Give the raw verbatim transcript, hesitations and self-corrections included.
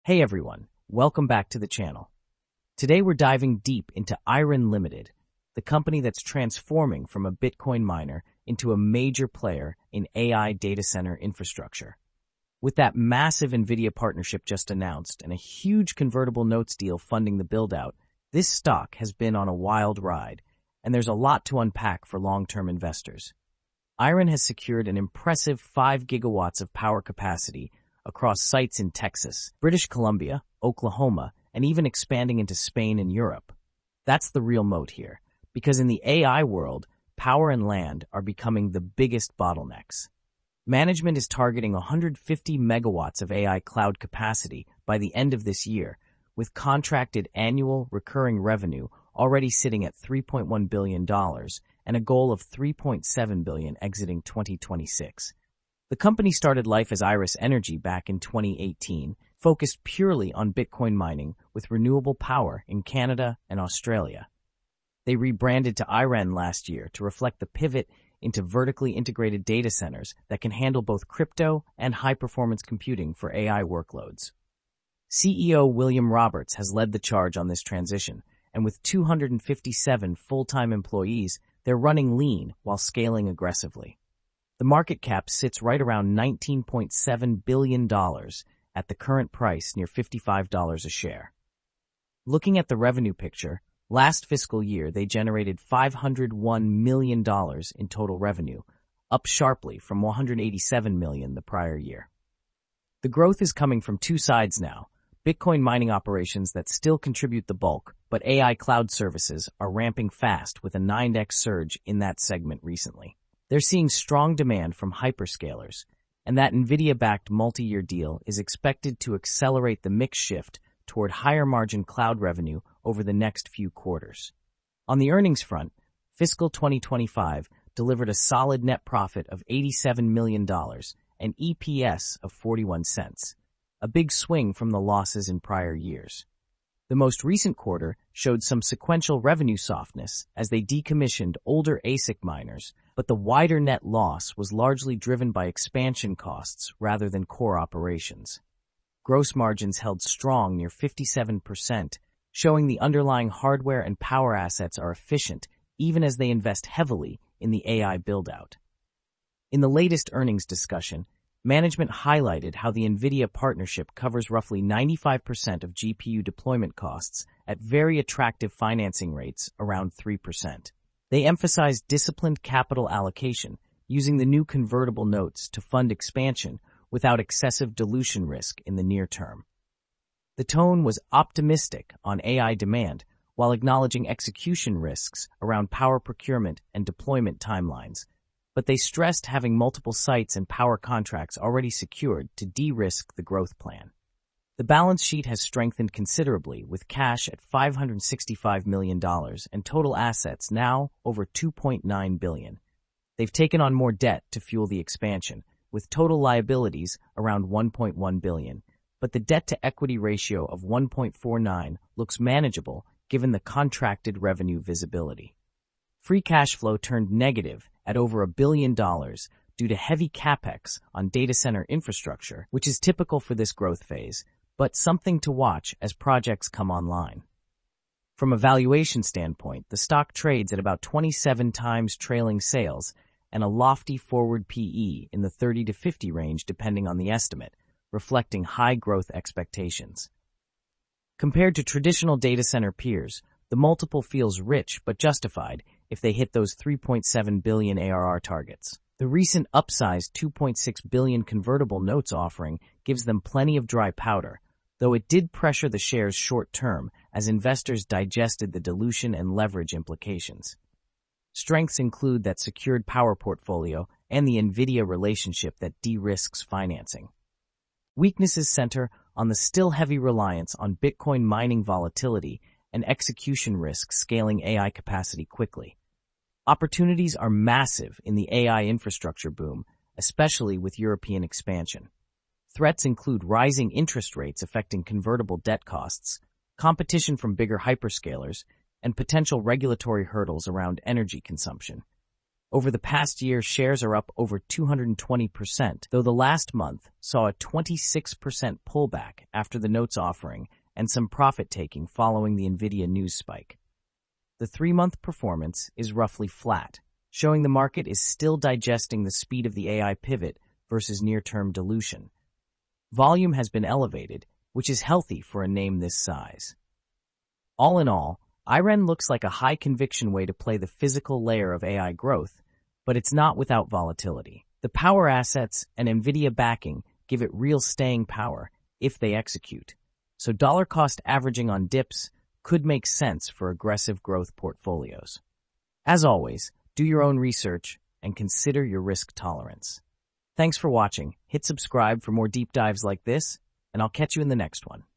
Hey everyone, welcome back to the channel. Today we're diving deep into Iron Limited, the company that's transforming from a Bitcoin miner into a major player in A I data center infrastructure. With that massive NVIDIA partnership just announced and a huge convertible notes deal funding the build-out, this stock has been on a wild ride, and there's a lot to unpack for long-term investors. Iron has secured an impressive five gigawatts of power capacity across sites in Texas, British Columbia, Oklahoma, and even expanding into Spain and Europe. That's the real moat here, because in the A I world, power and land are becoming the biggest bottlenecks. Management is targeting one hundred fifty megawatts of A I cloud capacity by the end of this year, with contracted annual recurring revenue already sitting at three point one billion dollars and a goal of three point seven billion dollars exiting twenty twenty-six. The company started life as Iris Energy back in twenty eighteen, focused purely on Bitcoin mining with renewable power in Canada and Australia. They rebranded to Iren last year to reflect the pivot into vertically integrated data centers that can handle both crypto and high-performance computing for A I workloads. C E O William Roberts has led the charge on this transition, and with two hundred fifty-seven full-time employees, they're running lean while scaling aggressively. The market cap sits right around nineteen point seven billion dollars at the current price near fifty-five dollars a share. Looking at the revenue picture, last fiscal year they generated five hundred one million dollars in total revenue, up sharply from one hundred eighty-seven million dollars the prior year. The growth is coming from two sides now: Bitcoin mining operations that still contribute the bulk, but A I cloud services are ramping fast with a nine x surge in that segment recently. They're seeing strong demand from hyperscalers, and that NVIDIA-backed multi-year deal is expected to accelerate the mix shift toward higher-margin cloud revenue over the next few quarters. On the earnings front, fiscal twenty twenty-five delivered a solid net profit of eighty-seven million dollars and E P S of forty-one cents, a big swing from the losses in prior years. The most recent quarter showed some sequential revenue softness as they decommissioned older A S I C miners, but the wider net loss was largely driven by expansion costs rather than core operations. Gross margins held strong near fifty-seven percent, showing the underlying hardware and power assets are efficient even as they invest heavily in the A I build-out. In the latest earnings discussion, management highlighted how the NVIDIA partnership covers roughly ninety-five percent of G P U deployment costs at very attractive financing rates around three percent. They emphasized disciplined capital allocation, using the new convertible notes to fund expansion without excessive dilution risk in the near term. The tone was optimistic on A I demand, while acknowledging execution risks around power procurement and deployment timelines, but they stressed having multiple sites and power contracts already secured to de-risk the growth plan. The balance sheet has strengthened considerably, with cash at five hundred sixty-five million dollars and total assets now over two point nine billion dollars. They've taken on more debt to fuel the expansion, with total liabilities around one point one billion dollars, but the debt-to-equity ratio of one point four nine looks manageable given the contracted revenue visibility. Free cash flow turned negative at over a billion dollars due to heavy capex on data center infrastructure, which is typical for this growth phase, but something to watch as projects come online. From a valuation standpoint, the stock trades at about twenty-seven times trailing sales and a lofty forward P E in the thirty to fifty range depending on the estimate, reflecting high growth expectations. Compared to traditional data center peers, the multiple feels rich but justified if they hit those three point seven billion dollars A R R targets. The recent upsized two point six billion dollars convertible notes offering gives them plenty of dry powder, though it did pressure the shares short-term as investors digested the dilution and leverage implications. Strengths include that secured power portfolio and the NVIDIA relationship that de-risks financing. Weaknesses center on the still heavy reliance on Bitcoin mining volatility and execution risk scaling A I capacity quickly. Opportunities are massive in the A I infrastructure boom, especially with European expansion. Threats include rising interest rates affecting convertible debt costs, competition from bigger hyperscalers, and potential regulatory hurdles around energy consumption. Over the past year, shares are up over two hundred twenty percent, though the last month saw a twenty-six percent pullback after the notes offering and some profit-taking following the Nvidia news spike. The three-month performance is roughly flat, showing the market is still digesting the speed of the A I pivot versus near-term dilution. Volume has been elevated, which is healthy for a name this size. All in all, I R E N looks like a high-conviction way to play the physical layer of A I growth, but it's not without volatility. The power assets and Nvidia backing give it real staying power if they execute, so dollar-cost averaging on dips could make sense for aggressive growth portfolios. As always, do your own research and consider your risk tolerance. Thanks for watching. Hit subscribe for more deep dives like this, and I'll catch you in the next one.